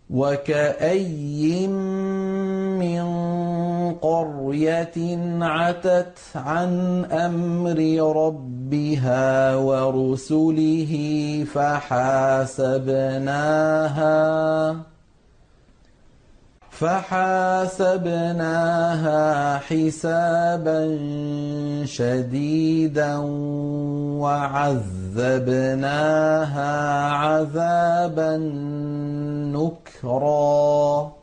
وكأي من قرية عتت عن أمر ربها ورسله فحاسبناها حسابا شديدا وعذبناها عذابا نكرا